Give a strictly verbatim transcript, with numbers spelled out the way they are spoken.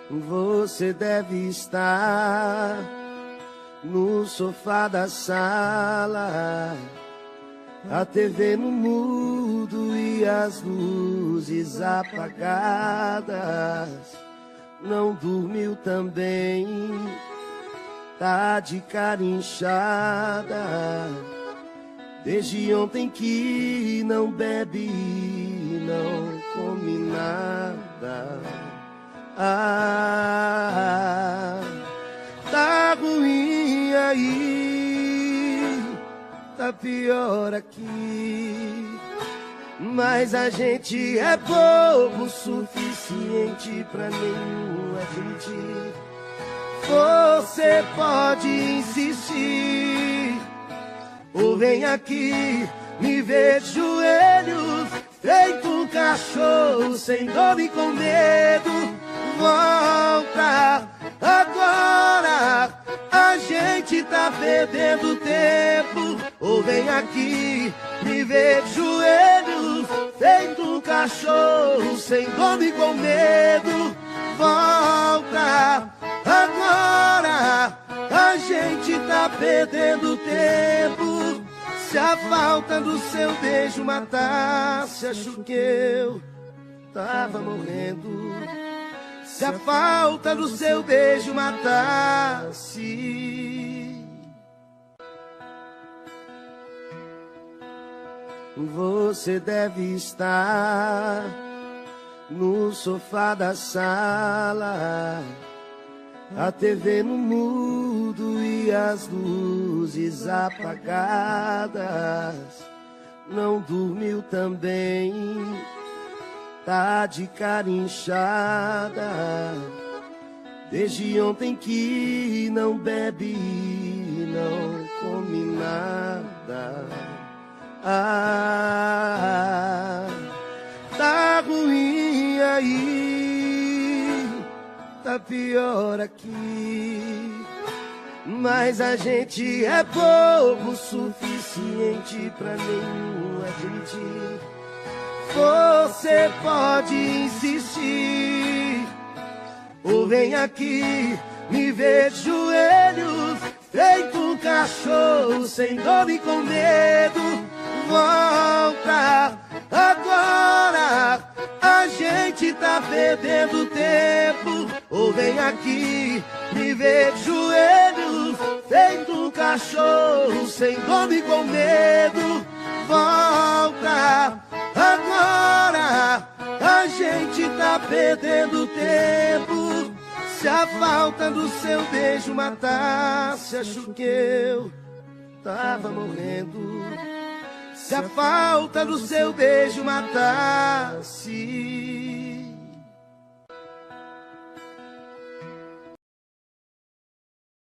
Você deve estar no sofá da sala, a T V no mudo e as luzes apagadas. Não dormiu também, tá de cara inchada, desde ontem que não bebe, não come nada. Ah, tá ruim aí, tá pior aqui, mas a gente é bobo o suficiente pra nenhum admitir. Você pode insistir, ou vem aqui me ver de joelhos, feito um cachorro sem dor e com medo. Volta agora, a gente tá perdendo tempo. Ou vem aqui me ver de joelhos, feito um cachorro sem dor e com medo. Volta agora, a gente tá perdendo tempo. Se a falta do seu beijo matasse, acho que eu tava morrendo. Se a falta do seu beijo matasse. Você deve estar no sofá da sala, a T V no mudo e as luzes apagadas. Não dormiu também, tá de cara inchada, desde ontem que não bebe, não come nada. Ah, tá ruim aí, tá pior aqui, mas a gente é bobo o suficiente pra nenhum admitir. Você pode insistir, ou vem aqui me ver de joelhos, feito um cachorro sem dor e com medo. Volta agora, a gente tá perdendo tempo. Ou vem aqui me ver de joelhos, feito um cachorro sem dor e com medo. Volta agora, a gente tá perdendo tempo. Se a falta do seu beijo matasse, acho que eu tava morrendo. Se a falta do seu beijo matasse.